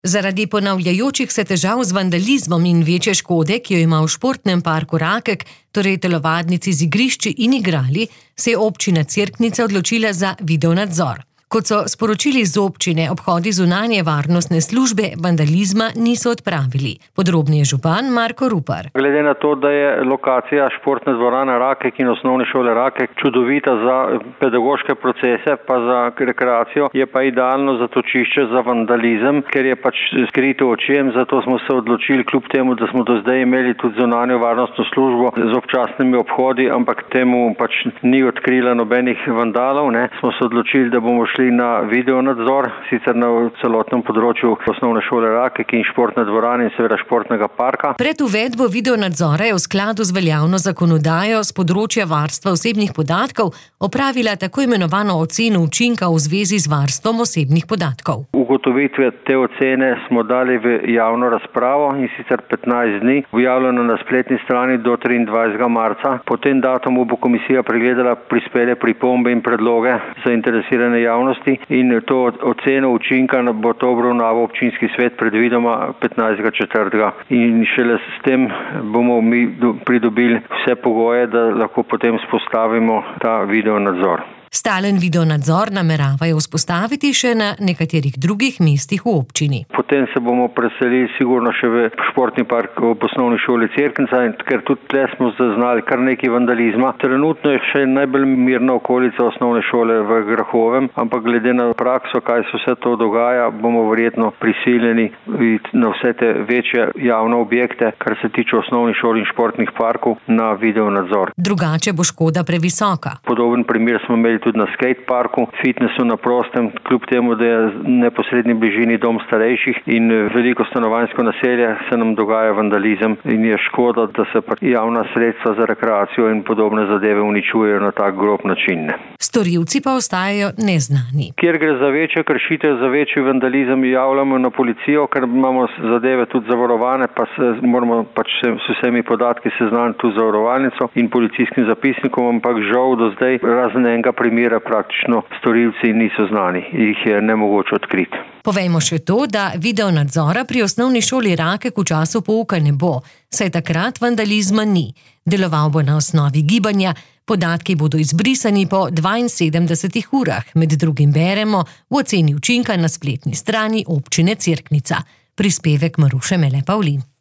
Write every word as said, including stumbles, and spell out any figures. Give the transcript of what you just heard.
Zaradi ponavljajočih se težav z vandalizmom in večje škode, ki jo ima v športnem parku Rakek, torej telovadnici z igrišči in igrali, se je občina Cerknica odločila za videonadzor. Kot so sporočili z občine, obhodi zunanje varnostne službe vandalizma niso odpravili. Podrobneje župan Marko Rupar. Glede na to, da je lokacija športne dvorane Rakek in osnovne šole Rakek čudovita za pedagoške procese, pa za rekreacijo, je pa idealno zatočišče za vandalizem, ker je pač skrito očem, zato smo se odločili, kljub temu, da smo do zdaj imeli tudi zunanjo varnostno službo z občasnimi obhodi, ampak temu pač ni odkrila nobenih vandalov, ne. Smo se odločili, da bomo šli na videonadzor, sicer na celotnem področju osnovne šole Rakek in športne dvorane in seveda športnega parka. Pred uvedbo videonadzora je v skladu z veljavno zakonodajo z področja varstva osebnih podatkov opravila tako imenovano oceno učinka v zvezi z varstvom osebnih podatkov. Ugotovitve te ocene smo dali v javno razpravo in sicer petnajst dni, objavljeno na spletni strani do triindvajsetega marca. Po tem datumu bo komisija pregledala prispele pripombe in predloge zainteresirane javnosti in to oceno učinka bo to obravnaval občinski svet predvidoma petnajstega četrtega in šele s tem bomo mi pridobili vse pogoje, da lahko potem vzpostavimo ta videonadzor. Stalen videonadzor nameravajo vzpostaviti še na nekaterih drugih mestih v občini. Potem se bomo preselili sigurno še v športni park v osnovni šoli Cerknica, ker tudi tle smo zaznali kar nekaj vandalizma. Trenutno je še najbolj mirna okolica osnovne šole v Grahovem, ampak glede na prakso, kaj se vse to dogaja, bomo verjetno prisiljeni na vse te večje javne objekte, kar se tiče osnovnih šol in športnih parkov, na videonadzor. Drugače bo škoda previsoka. Podoben primer smo imeli tudi na skate parku, fitnessu na prostem, kljub temu, da je v neposredni bližini dom starejših in veliko stanovanjsko naselje, se nam dogaja vandalizem in je škoda, da se pa javna sredstva za rekreacijo in podobne zadeve uničujejo na tak grob način. Storilci pa ostajajo neznani. Kjer gre za večje kršitev, za večji vandalizem, javljamo na policijo, ker imamo zadeve tudi zavarovane, pa se moramo pač s vsemi podatki seznaniti tudi zavarovalnico in policijskim zapisnikom, ampak žal do zdaj razen enega primera praktično storilci niso znani, jih je nemogoče odkriti. Povejmo še to, da videonadzora pri osnovni šoli Rakek v času pouka ne bo, saj takrat vandalizma ni. Deloval bo na osnovi gibanja, podatki bodo izbrisani po dvainsedemdesetih urah, med drugim beremo v oceni učinka na spletni strani občine Cerknica. Prispevek Maruše Mele Pavlin.